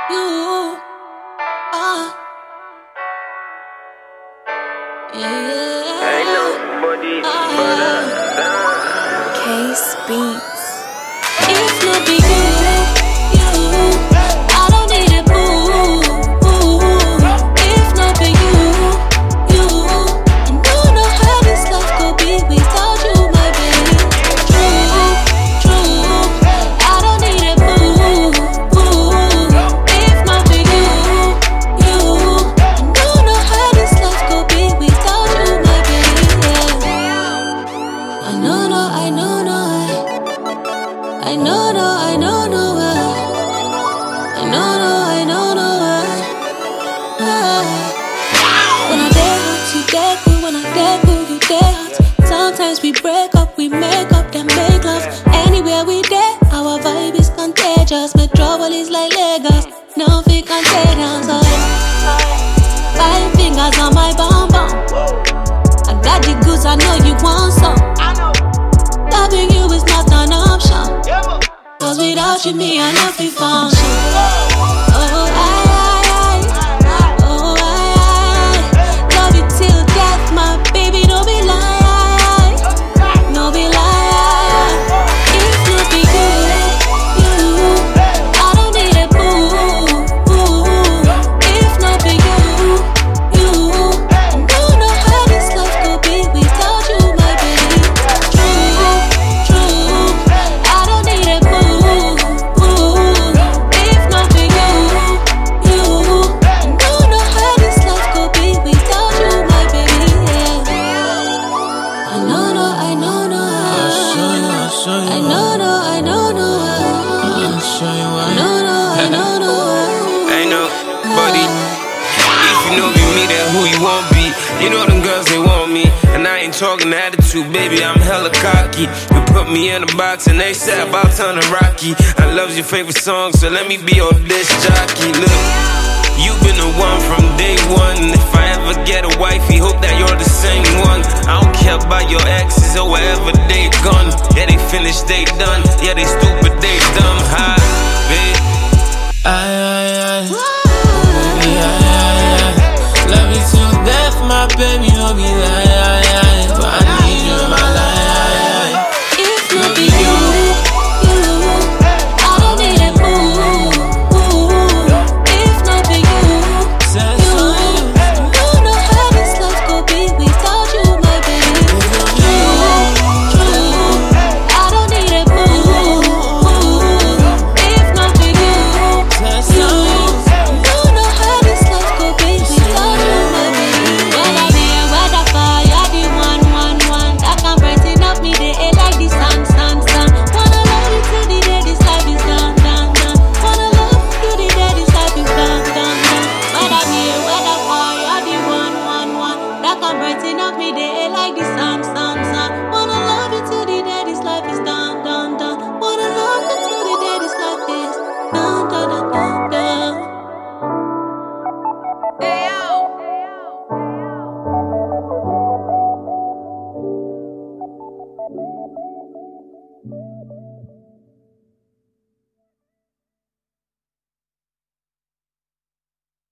you. Yeah. Ain't nobody but us. Case Beats. If not be you, I don't need it, boo. If not be you, I don't know how this life could be without you, my baby. True, I don't need it, boo. If not be you, I don't know how this life could be without you, my baby. Yeah. I know, when I dare hot, you dare cool. When I dare cool, you dare hot. Sometimes we break up, we make up, then make love. Anywhere we dare, our vibe is contagious. My trouble is like Lagos, nothing can take down. So 5 fingers on my bum bum. I got the goods, I know you want some. Loving you is not an option, 'cause without you, me, I not be function. Oh, love you till death, my baby, no be lie, no be lie. If you be you, I don't need it, boo. If not be you, I don't know how this life could be without you, my baby. True, I don't need it, boo. If not be you, I don't know how this life could be without you, my baby. Yeah. I know. Ain't nobody. If you know me, then who you won't be. You know them girls, they want me. And I ain't talking attitude, baby, I'm hella cocky. You put me in a box and they said about turning Rocky. I love your favorite song, so let me be your disc jockey. Look, you've been the one from day one. If I ever get a wifey, hope that you're the same one. I don't care about your exes or wherever they gone. Yeah, they finished, they done. Yeah, they stupid, they dumb. Hi, babe.